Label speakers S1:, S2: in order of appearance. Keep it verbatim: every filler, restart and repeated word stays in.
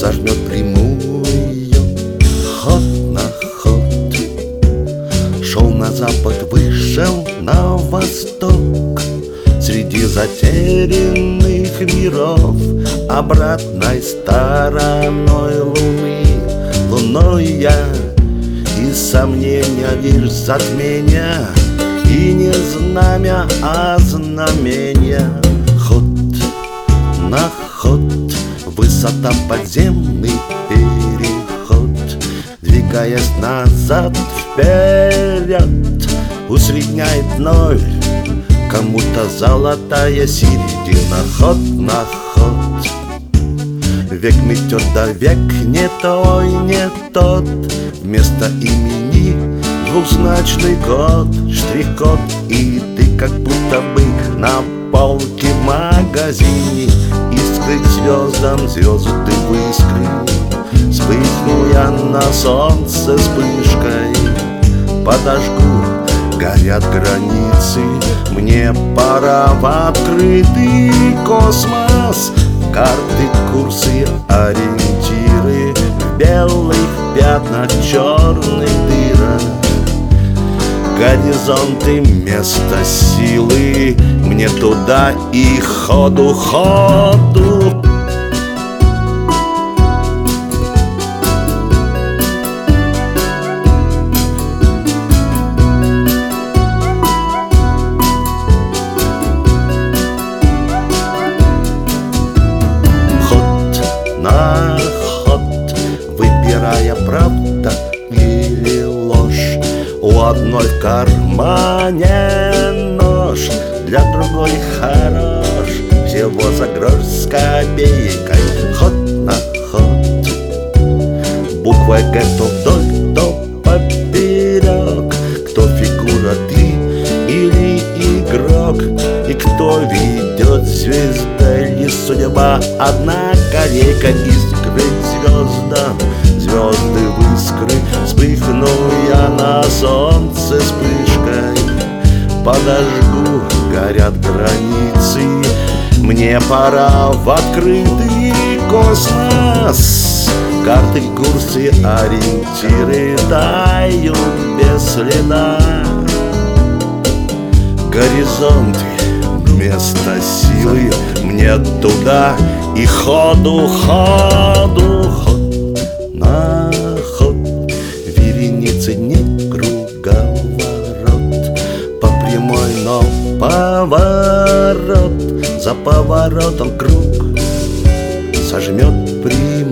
S1: сожмет прямую. Ход на ход, шел на запад, вышел на восток. Среди затерянных миров обратной стороной луны. Луной я и сомнения лишь затмения, и не знамя, а знамения. Ход на ход, высота, подземный переход. Двигаясь назад, вперед, усредняет ноль. Кому-то золотая середина. Ход на ход, век метет, да век не той, не тот. Вместо имени двухзначный код, штрих-код, и ты как будто бы на полке в магазине. Искры к звездам, звезды в искры. Вспыхну я на солнце вспышкой, подожгу, горят границы. Мне пора в открытый космос. Карты, курсы, ориентиры в белых пятнах, черных дырах. Горизонты, место силы. Мне туда и ходу, ходу. На ход, выбирая правда или ложь. У одной в кармане нож, для другой хорош, всего за грош с копейкой. Ход на ход, буква Г то вдоль, то поперек. Кто фигура, ты или игрок, и кто ведет звезда или судьба. Одна колейка, искры к звездам, звезды в искры. Вспыхну я на солнце вспышкой, подожгу, горят границы. Мне пора в открытый космос. Карты, курсы, ориентиры тают без следа. Горизонты, место силы. Мне туда и ходу, ходу, ход на ход. Вереницы не круговорот, по прямой, но поворот. За поворотом круг сожмет прямую.